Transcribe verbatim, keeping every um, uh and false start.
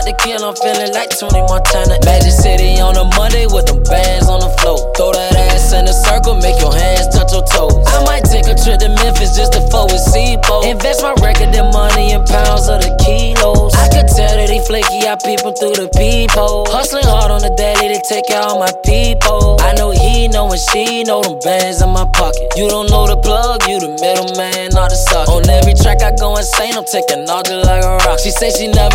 about to kill, I'm feeling like Tony Montana. Magic City on a Monday with them bands on the floor. Throw that ass in a circle, make your hands touch your toes. I might take a trip to Memphis just to fuck with C-Bo. Invest my record in money in pounds of the kilos. I could tell that he flaky, I peep him through the peephole. Hustling hard on the daily to take care of my people. I know he know and she know them bands in my pocket. You don't know the plug, you the middleman, not the socket. On every track I go insane, I'm taking all just like a rock. She say she never